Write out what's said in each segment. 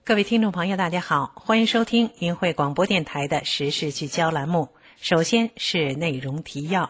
各位听众朋友大家好，欢迎收听明慧广播电台的时事聚焦栏目。首先是内容提要。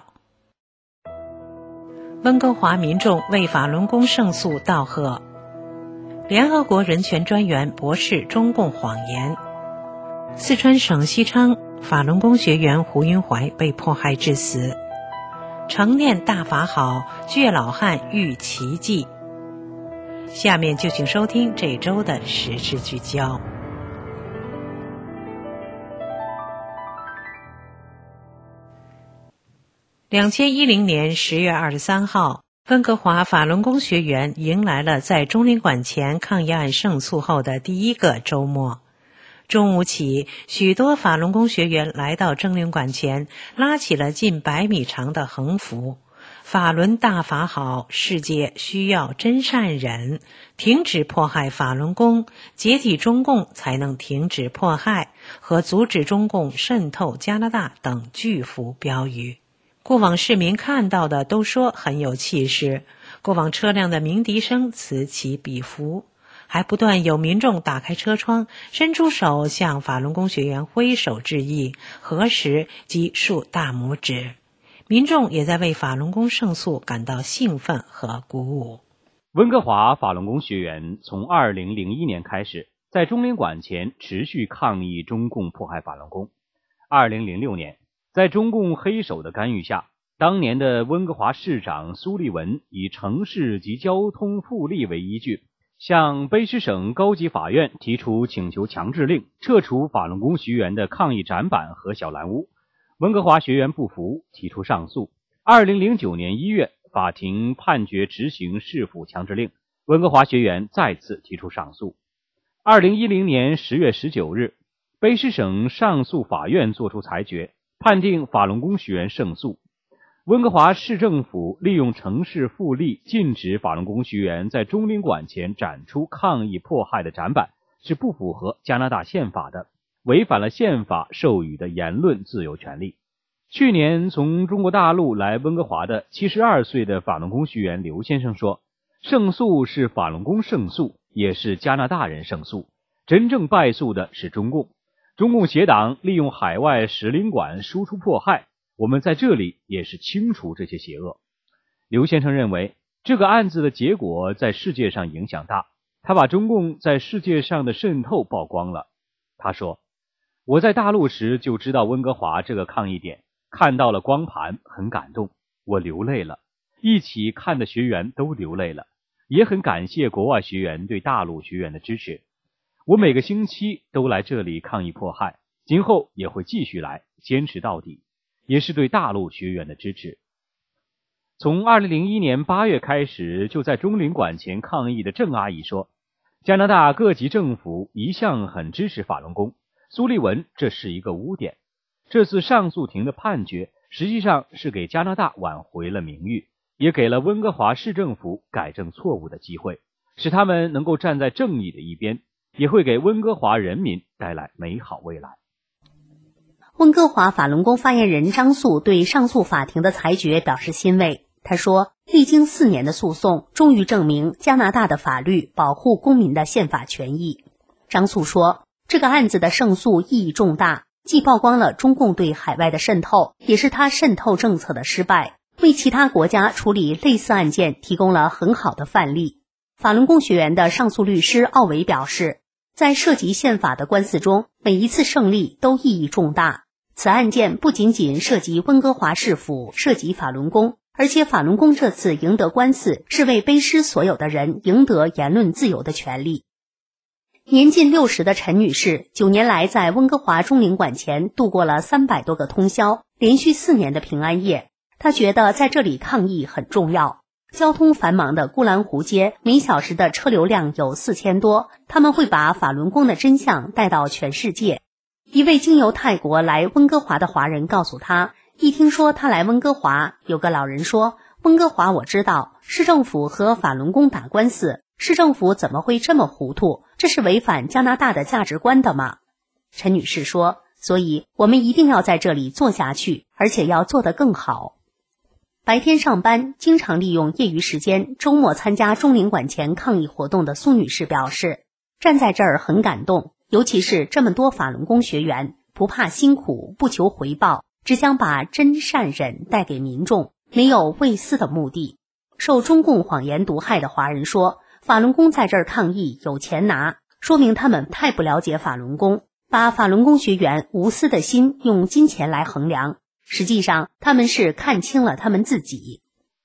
温哥华民众为法轮功胜诉道贺。联合国人权专员驳斥中共谎言。四川省西昌法轮功学员胡云怀被迫害致死。成念大法好，倔老汉遇奇迹。下面就请收听这周的时事聚焦。2010年10月23号，温哥华法轮功学员迎来了在中领馆前抗议案胜诉后的第一个周末。中午起，许多法轮功学员来到中领馆前，拉起了近100米长的横幅。法轮大法好，世界需要真善忍，停止迫害法轮功，解体中共才能停止迫害，和阻止中共渗透加拿大等巨幅标语。过往市民看到的都说很有气势，过往车辆的鸣笛声此起彼伏，还不断有民众打开车窗，伸出手向法轮功学员挥手致意，合十及竖大拇指。民众也在为法轮功胜诉感到兴奋和鼓舞。 温哥华法轮功学员从2001年开始，在中领馆前持续抗议中共迫害法轮功。2006年，在中共黑手的干预下，当年的温哥华市长苏利文以城市及交通复利为依据，向卑诗省高级法院提出请求强制令，撤除法轮功学员的抗议展板和小蓝屋。温哥华学员不服，提出上诉。2009年1月，法庭判决执行市府强制令，温哥华学员再次提出上诉。2010年10月19日，卑诗省上诉法院作出裁决，判定法轮功学员胜诉。温哥华市政府利用城市复利，禁止法轮功学员在中领馆前展出抗议迫害的展板，是不符合加拿大宪法的，违反了宪法授予的言论自由权利。去年从中国大陆来温哥华的72岁的法轮功学员刘先生说，胜诉是法轮功胜诉，也是加拿大人胜诉，真正败诉的是中共。中共邪党利用海外使领馆输出迫害，我们在这里也是清除这些邪恶。刘先生认为，这个案子的结果在世界上影响大，他把中共在世界上的渗透曝光了。他说，我在大陆时就知道温哥华这个抗议点，看到了光盘，很感动，我流泪了，一起看的学员都流泪了，也很感谢国外学员对大陆学员的支持。我每个星期都来这里抗议迫害，今后也会继续来，坚持到底，也是对大陆学员的支持。从2001年8月开始就在中领馆前抗议的郑阿姨说，加拿大各级政府一向很支持法轮功，苏利文这是一个污点。这次上诉庭的判决实际上是给加拿大挽回了名誉，也给了温哥华市政府改正错误的机会，使他们能够站在正义的一边，也会给温哥华人民带来美好未来。 温哥华法轮功发言人张素对上诉法庭的裁决表示欣慰。他说，历经4年的诉讼，终于证明加拿大的法律保护公民的宪法权益。张素说，这个案子的胜诉意义重大，既曝光了中共对海外的渗透，也是他渗透政策的失败，为其他国家处理类似案件提供了很好的范例。法轮功学员的上诉律师奥维表示，在涉及宪法的官司中，每一次胜利都意义重大。此案件不仅仅涉及温哥华市府，涉及法轮功，而且法轮功这次赢得官司是为卑诗所有的人赢得言论自由的权利。年近60的陈女士9年来在温哥华中领馆前度过了300多个通宵，连续4年的平安夜。她觉得在这里抗议很重要。交通繁忙的孤兰湖街每小时的车流量有4000多，他们会把法轮功的真相带到全世界。一位经由泰国来温哥华的华人告诉他，一听说他来温哥华，有个老人说，温哥华我知道，市政府和法轮功打官司，市政府怎么会这么糊涂？这是违反加拿大的价值观的吗？陈女士说，所以我们一定要在这里做下去，而且要做得更好。白天上班，经常利用业余时间周末参加中领馆前抗议活动的苏女士表示， 站在这儿很感动，尤其是这么多法轮功学员不怕辛苦，不求回报，只想把真善忍带给民众，没有为私的目的。受中共谎言毒害的华人说，法轮功在这儿抗议有钱拿，说明他们太不了解法轮功，把法轮功学员无私的心用金钱来衡量，实际上他们是看清了他们自己。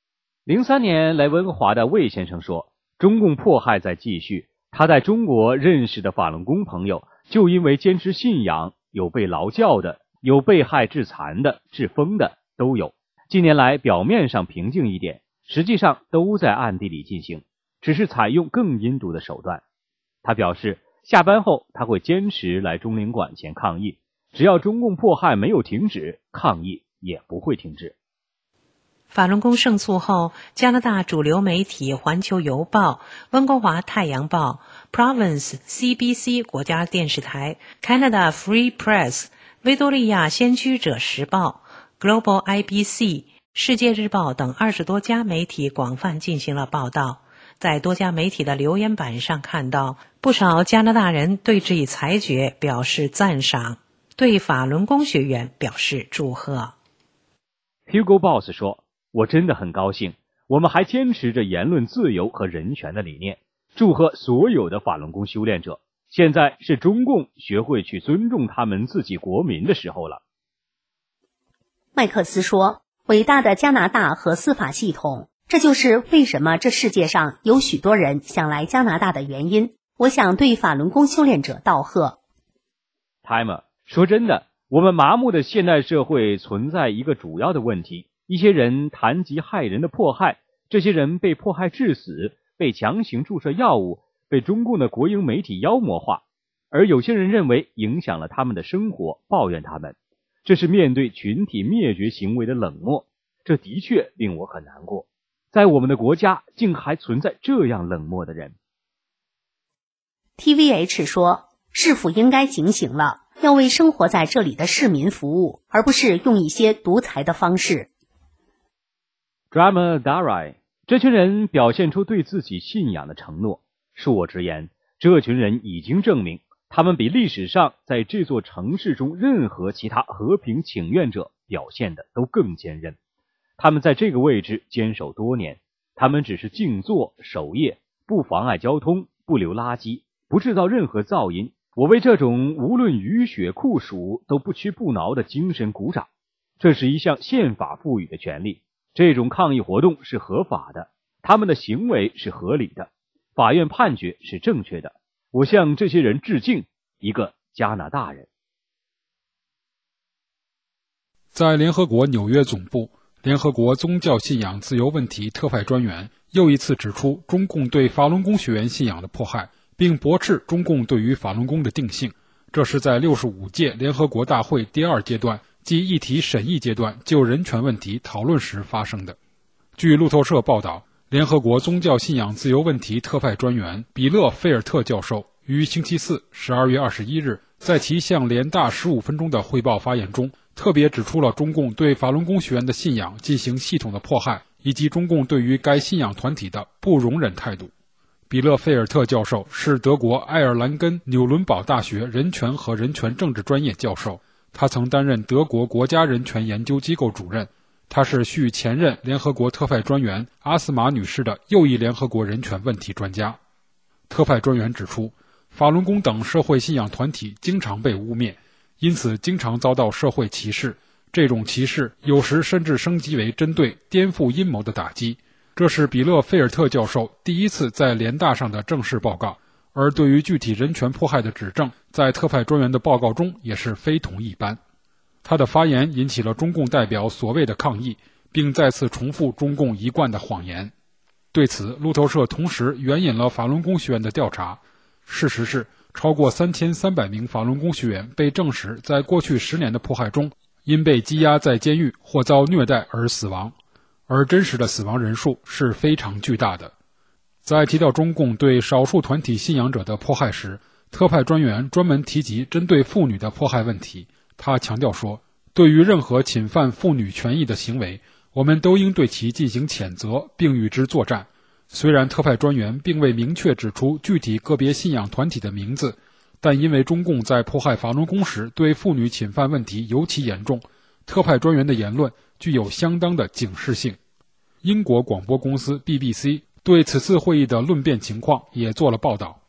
03年来温哥华的魏先生说，中共迫害在继续，他在中国认识的法轮功朋友就因为坚持信仰，有被劳教的，有被害致残的，致疯的都有。近年来表面上平静一点，实际上都在暗地里进行，只是采用更阴毒的手段。他表示下班后他会坚持来中领馆前抗议，只要中共迫害没有停止，抗议也不会停止。 法轮功胜诉后，加拿大主流媒体《环球邮报》、温哥华太阳报、Province CBC 国家电视台、Canada Free Press、维多利亚先驱者时报、Global IBC、世界日报等20多家媒体广泛进行了报道。在多家媒体的留言板上看到，不少加拿大人对这一裁决表示赞赏，对法轮功学员表示祝贺。 Hugo Boss 说，我真的很高兴，我们还坚持着言论自由和人权的理念，祝贺所有的法轮功修炼者。现在是中共学会去尊重他们自己国民的时候了。 麦克斯说，伟大的加拿大和司法系统，这就是为什么这世界上有许多人想来加拿大的原因。我想对法轮功修炼者道贺。 Timer 说，真的，我们麻木的现代社会存在一个主要的问题，一些人谈及害人的迫害，这些人被迫害致死，被强行注射药物，被中共的国营媒体妖魔化，而有些人认为影响了他们的生活，抱怨他们，这是面对群体灭绝行为的冷漠，这的确令我很难过。在我们的国家竟还存在这样冷漠的人。 TVH 说，市府应该警醒了，要为生活在这里的市民服务，而不是用一些独裁的方式。 Drama Darai， 这群人表现出对自己信仰的承诺。恕我直言，这群人已经证明，他们比历史上在这座城市中任何其他和平请愿者表现的都更坚韧。他们在这个位置坚守多年，他们只是静坐守夜，不妨碍交通，不留垃圾，不制造任何噪音。我为这种无论雨雪酷暑都不屈不挠的精神鼓掌。这是一项宪法赋予的权利，这种抗议活动是合法的，他们的行为是合理的，法院判决是正确的。我向这些人致敬，一个加拿大人。 在联合国纽约总部，联合国宗教信仰自由问题特派专员又一次指出中共对法轮功学员信仰的迫害，并驳斥中共对于法轮功的定性。这是在65届联合国大会第2阶段，即议题审议阶段就人权问题讨论时发生的。据路透社报道，联合国宗教信仰自由问题特派专员比勒菲尔特教授于星期四12月21日在其向联大15分钟的汇报发言中，特别指出了中共对法轮功学员的信仰进行系统的迫害，以及中共对于该信仰团体的不容忍态度。比勒菲尔特教授是德国爱尔兰根纽伦堡大学人权和人权政治专业教授，他曾担任德国国家人权研究机构主任。他是续前任联合国特派专员阿斯玛女士的又一联合国人权问题专家。特派专员指出，法轮功等社会信仰团体经常被污蔑，因此经常遭到社会歧视，这种歧视有时甚至升级为针对颠覆阴谋的打击。这是比勒菲尔特教授第一次在联大上的正式报告，而对于具体人权迫害的指证，在特派专员的报告中也是非同一般。他的发言引起了中共代表所谓的抗议，并再次重复中共一贯的谎言。对此，路透社同时援引了法轮功学员的调查。事实是，超过3300名法轮功学员被证实在过去10年的迫害中，因被羁押在监狱或遭虐待而死亡，而真实的死亡人数是非常巨大的。在提到中共对少数团体信仰者的迫害时，特派专员专门提及针对妇女的迫害问题。他强调说，对于任何侵犯妇女权益的行为，我们都应对其进行谴责并与之作战。 虽然特派专员并未明确指出具体个别信仰团体的名字，但因为中共在迫害法轮功时对妇女侵犯问题尤其严重，特派专员的言论具有相当的警示性。英国广播公司 BBC 对此次会议的论辩情况也做了报道。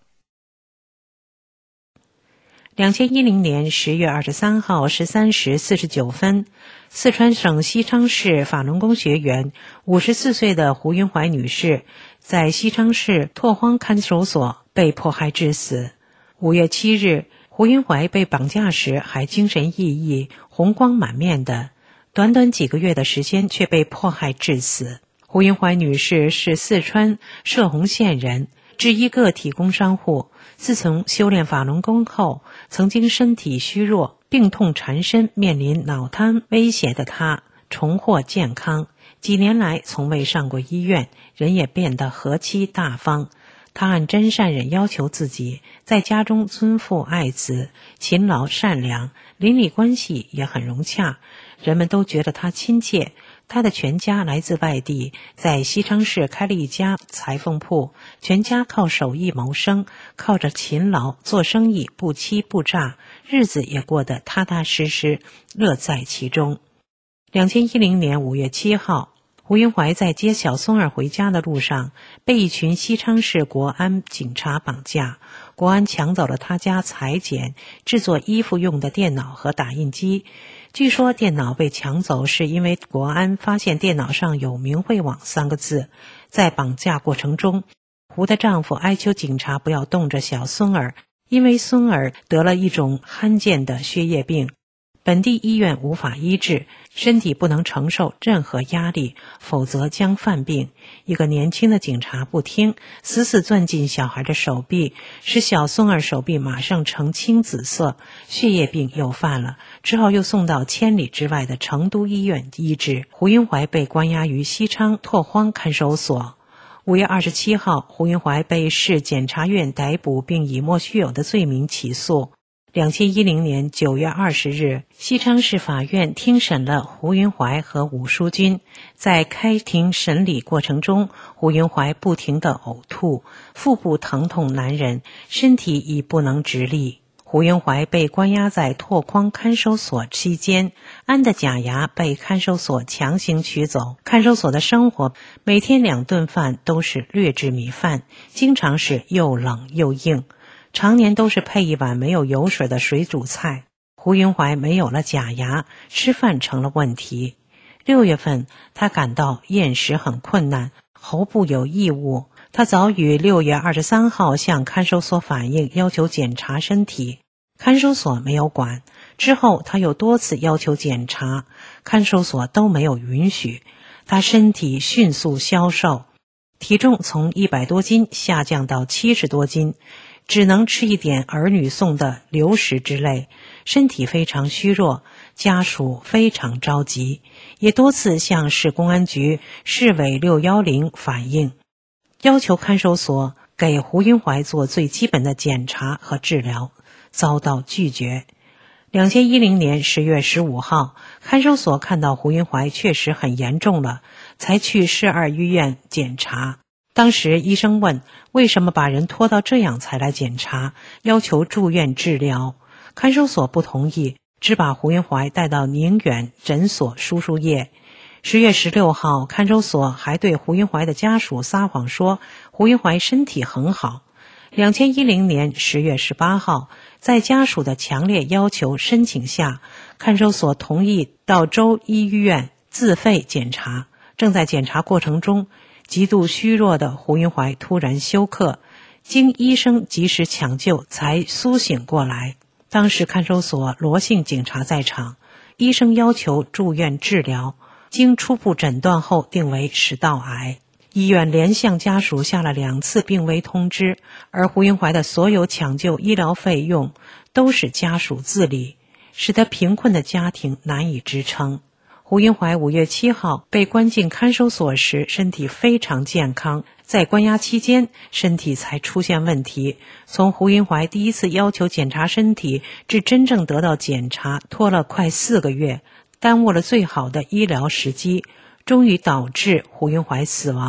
2010年10月23号13时49分，四川省西昌市法轮功学员54岁的胡云怀女士在西昌市拓荒看守所被迫害致死。5月7日，胡云怀被绑架时还精神奕奕、红光满面的，短短几个月的时间却被迫害致死。胡云怀女士是四川射洪县人，制衣个体工商户。自从修炼法轮功后，曾经身体虚弱、病痛缠身、面临脑瘫威胁的她重获健康，几年来从未上过医院，人也变得和气大方。她按真善忍要求自己，在家中尊父爱子，勤劳善良，邻里关系也很融洽，人们都觉得她亲切。她的全家来自外地，在西昌市开了一家裁缝铺，全家靠手艺谋生，靠着勤劳做生意，不欺不诈，日子也过得踏踏实实，乐在其中。2010年5月7号，胡云怀在接小松儿回家的路上，被一群西昌市国安警察绑架，国安抢走了他家裁剪、制作衣服用的电脑和打印机。据说电脑被抢走是因为国安发现电脑上有明慧网3个字。在绑架过程中，胡的丈夫哀求警察不要动着小孙儿，因为孙儿得了一种罕见的血液病，本地医院无法医治，身体不能承受任何压力，否则将犯病。一个年轻的警察不听，死死攥进小孩的手臂，使小孙儿手臂马上呈青紫色，血液病又犯了，只好又送到千里之外的成都医院医治。胡云怀被关押于西昌拓荒看守所。5月27号，胡云怀被市检察院逮捕，并以莫须有的罪名起诉。2010年9月20日，西昌市法院听审了胡云怀和武淑君。在开庭审理过程中，胡云怀不停地呕吐，腹部疼痛难忍，身体已不能直立。胡云怀被关押在拓荒看守所期间，安的假牙被看守所强行取走。看守所的生活每天2顿饭都是劣质米饭，经常是又冷又硬，常年都是配一碗没有油水的水煮菜。胡云怀没有了假牙，吃饭成了问题。6月份，他感到咽食很困难，喉部有异物。他早于6月23号向看守所反映，要求检查身体，看守所没有管。之后他又多次要求检查，看守所都没有允许。他身体迅速消瘦，体重从100多斤下降到70多斤，只能吃一点儿女送的流食之类，身体非常虚弱，家属非常着急，也多次向市公安局市委610反映，要求看守所给胡云怀做最基本的检查和治疗，遭到拒绝。2010年10月15号，看守所看到胡云怀确实很严重了，才去市2医院检查。当时医生问，为什么把人拖到这样才来检查，要求住院治疗。看守所不同意，只把胡云怀带到宁远诊所输输液。10月16号，看守所还对胡云怀的家属撒谎说胡云怀身体很好。2010年10月18号，在家属的强烈要求申请下，看守所同意到州医院自费检查。正在检查过程中，极度虚弱的胡云怀突然休克，经医生及时抢救才苏醒过来。当时看守所罗姓警察在场，医生要求住院治疗，经初步诊断后定为食道癌。医院连向家属下了2次病危通知，而胡云怀的所有抢救医疗费用都是家属自理，使得贫困的家庭难以支撑。胡云怀5月7号被关进看守所时，身体非常健康，在关押期间身体才出现问题。从胡云怀第一次要求检查身体至真正得到检查，拖了快4个月，耽误了最好的医疗时机，终于导致胡云怀死亡。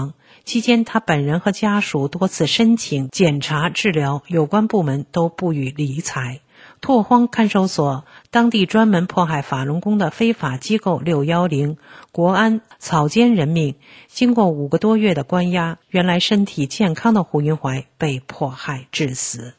期间，他本人和家属多次申请检查治疗，有关部门都不予理睬。拓荒看守所、当地专门迫害法轮功的非法机构610、国安草菅人命，经过5个多月的关押，原来身体健康的胡云怀被迫害致死。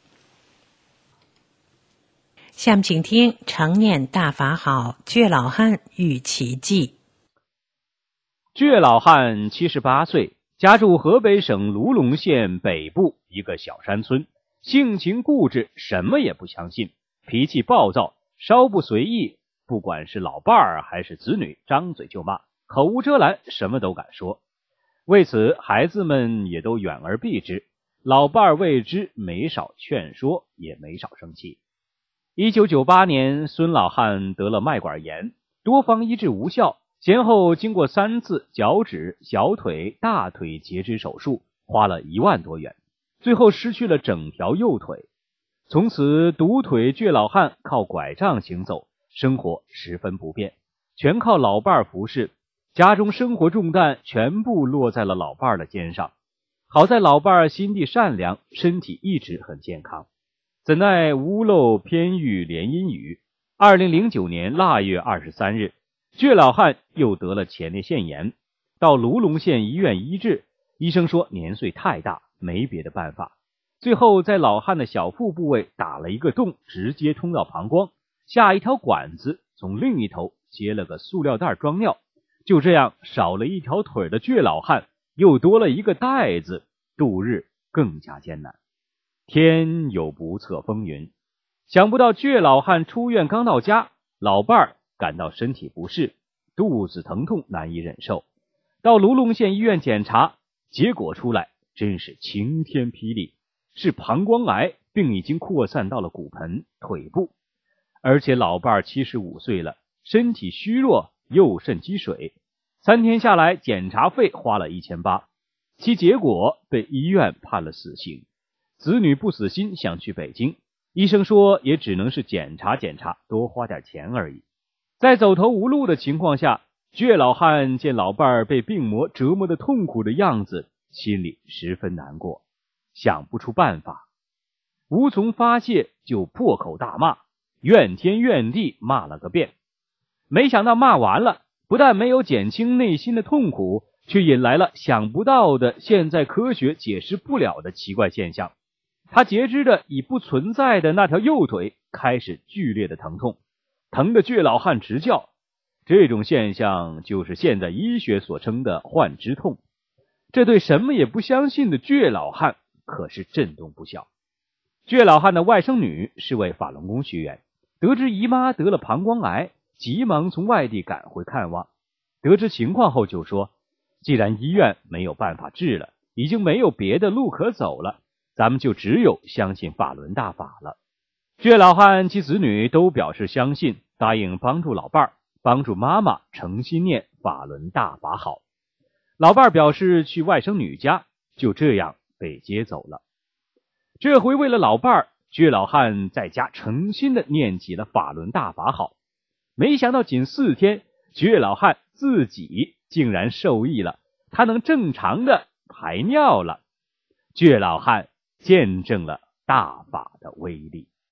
下面请听常念大法好，倔老汉遇奇迹。 倔老汉78岁，家住河北省卢龙县北部一个小山村，性情固执，什么也不相信，脾气暴躁，稍不随意，不管是老伴儿还是子女，张嘴就骂，口无遮拦，什么都敢说。为此，孩子们也都远而避之，老伴儿为之没少劝说，也没少生气。1998年，孙老汉得了脉管炎，多方医治无效，先后经过3次脚趾、小腿、大腿截肢手术，花了1万多元，最后失去了整条右腿。从此独腿倔老汉靠拐杖行走，生活十分不便，全靠老伴儿服侍，家中生活重担全部落在了老伴儿的肩上。好在老伴儿心地善良，身体一直很健康。怎奈屋漏偏遇连阴雨，2009年腊月23日，倔老汉又得了前列腺炎，到卢龙县医院医治，医生说年岁太大，没别的办法。最后在老汉的小腹部位打了一个洞，直接通到膀胱，下一条管子从另一头接了个塑料袋装尿，就这样少了一条腿的倔老汉又多了一个袋子，度日更加艰难。天有不测风云，想不到倔老汉出院刚到家，老伴儿感到身体不适，肚子疼痛难以忍受，到卢龙县医院检查，结果出来真是晴天霹雳，是膀胱癌，并已经扩散到了骨盆、腿部，而且老伴儿75岁了，身体虚弱，右肾积水，3天下来检查费花了1800，其结果被医院判了死刑。子女不死心，想去北京，医生说也只能是检查检查，多花点钱而已。在走投无路的情况下，倔老汉见老伴儿被病魔折磨的痛苦的样子，心里十分难过，想不出办法，无从发泄，就破口大骂，怨天怨地骂了个遍。没想到骂完了，不但没有减轻内心的痛苦，却引来了想不到的现在科学解释不了的奇怪现象。他截肢的已不存在的那条右腿开始剧烈的疼痛，疼得倔老汉直叫。这种现象就是现在医学所称的幻肢痛。这对什么也不相信的倔老汉可是震动不小。倔老汉的外甥女是位法轮功学员，得知姨妈得了膀胱癌，急忙从外地赶回看望。得知情况后就说，既然医院没有办法治了，已经没有别的路可走了，咱们就只有相信法轮大法了。倔老汉及子女都表示相信，答应帮助老伴儿，帮助妈妈诚心念法轮大法好。老伴儿表示去外甥女家，就这样被接走了。这回为了老伴儿，倔老汉在家诚心的念起了法轮大法好。没想到仅4天，倔老汉自己竟然受益了，他能正常的排尿了。倔老汉见证了大法的威力。